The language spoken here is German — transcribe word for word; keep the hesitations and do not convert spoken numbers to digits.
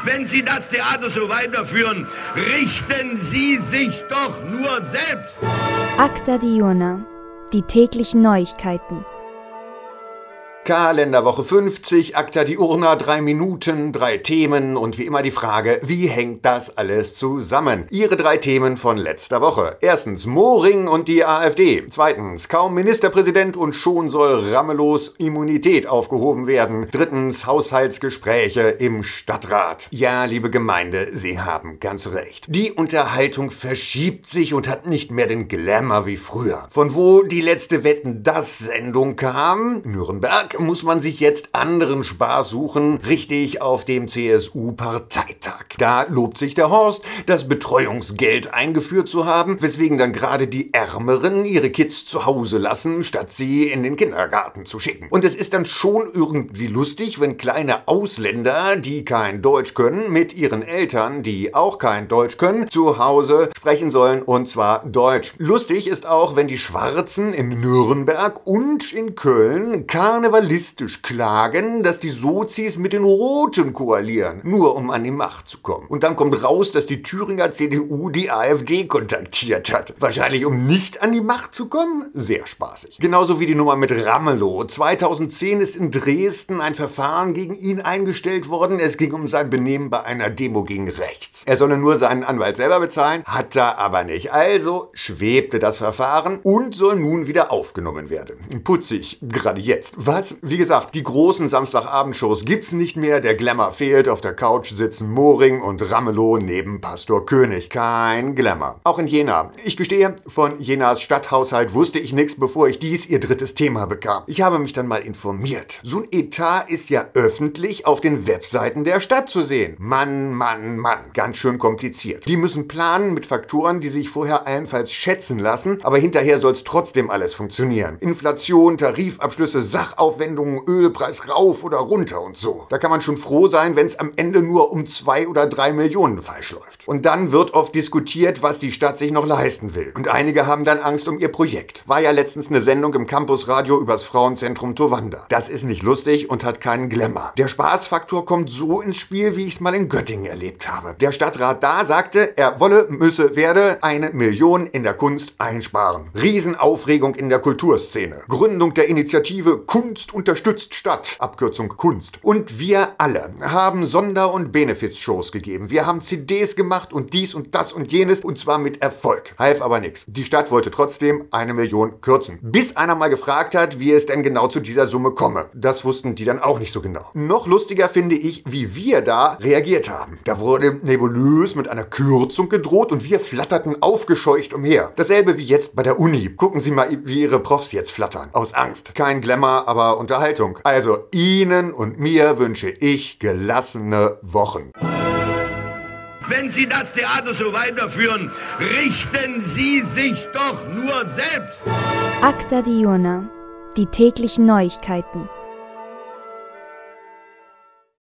Wenn Sie das Theater so weiterführen, richten Sie sich doch nur selbst. Acta Diurna, die täglichen Neuigkeiten. Kalenderwoche fünfzig, Acta Diurna, drei Minuten, drei Themen und wie immer die Frage, wie hängt das alles zusammen? Ihre drei Themen von letzter Woche. Erstens, Moring und die AfD. Zweitens, kaum Ministerpräsident und schon soll Ramelows Immunität aufgehoben werden. Drittens, Haushaltsgespräche im Stadtrat. Ja, liebe Gemeinde, Sie haben ganz recht. Die Unterhaltung verschiebt sich und hat nicht mehr den Glamour wie früher. Von wo die letzte Wetten-dass-Sendung kam? Nürnberg. Muss man sich jetzt anderen Spaß suchen, richtig auf dem C S U-Parteitag. Da lobt sich der Horst, das Betreuungsgeld eingeführt zu haben, weswegen dann gerade die Ärmeren ihre Kids zu Hause lassen, statt sie in den Kindergarten zu schicken. Und es ist dann schon irgendwie lustig, wenn kleine Ausländer, die kein Deutsch können, mit ihren Eltern, die auch kein Deutsch können, zu Hause sprechen sollen, und zwar Deutsch. Lustig ist auch, wenn die Schwarzen in Nürnberg und in Köln Karneval klagen, dass die Sozis mit den Roten koalieren, nur um an die Macht zu kommen. Und dann kommt raus, dass die Thüringer C D U die AfD kontaktiert hat. Wahrscheinlich um nicht an die Macht zu kommen? Sehr spaßig. Genauso wie die Nummer mit Ramelow. zweitausendzehn ist in Dresden ein Verfahren gegen ihn eingestellt worden. Es ging um sein Benehmen bei einer Demo gegen rechts. Er solle nur seinen Anwalt selber bezahlen, hat er aber nicht. Also schwebte das Verfahren und soll nun wieder aufgenommen werden. Putzig, gerade jetzt. Was? Wie gesagt, die großen Samstagabendshows gibt's nicht mehr, der Glamour fehlt, auf der Couch sitzen Moring und Ramelow neben Pastor König. Kein Glamour. Auch in Jena. Ich gestehe, von Jenas Stadthaushalt wusste ich nichts, bevor ich dies ihr drittes Thema bekam. Ich habe mich dann mal informiert. So ein Etat ist ja öffentlich auf den Webseiten der Stadt zu sehen. Mann, Mann, Mann. Ganz schön kompliziert. Die müssen planen mit Faktoren, die sich vorher allenfalls schätzen lassen, aber hinterher soll's trotzdem alles funktionieren. Inflation, Tarifabschlüsse, Sachaufwendungen, Ölpreis rauf oder runter und so. Da kann man schon froh sein, wenn es am Ende nur um zwei oder drei Millionen falsch läuft. Und dann wird oft diskutiert, was die Stadt sich noch leisten will. Und einige haben dann Angst um ihr Projekt. War ja letztens eine Sendung im Campusradio übers Frauenzentrum Towanda. Das ist nicht lustig und hat keinen Glamour. Der Spaßfaktor kommt so ins Spiel, wie ich es mal in Göttingen erlebt habe. Der Stadtrat da sagte, er wolle, müsse, werde eine Million in der Kunst einsparen. Riesenaufregung in der Kulturszene. Gründung der Initiative Kunst unterstützt Stadt, Abkürzung Kunst. Und wir alle haben Sonder- und Benefits-Shows gegeben. Wir haben C Ds gemacht und dies und das und jenes, und zwar mit Erfolg. Half aber nichts. Die Stadt wollte trotzdem eine Million kürzen. Bis einer mal gefragt hat, wie es denn genau zu dieser Summe komme. Das wussten die dann auch nicht so genau. Noch lustiger finde ich, wie wir da reagiert haben. Da wurde nebulös mit einer Kürzung gedroht und wir flatterten aufgescheucht umher. Dasselbe wie jetzt bei der Uni. Gucken Sie mal, wie Ihre Profs jetzt flattern. Aus Angst. Kein Glamour, aber Unterhaltung. Also Ihnen und mir wünsche ich gelassene Wochen. Wenn Sie das Theater so weiterführen, richten Sie sich doch nur selbst. Acta Diurna, die täglichen Neuigkeiten.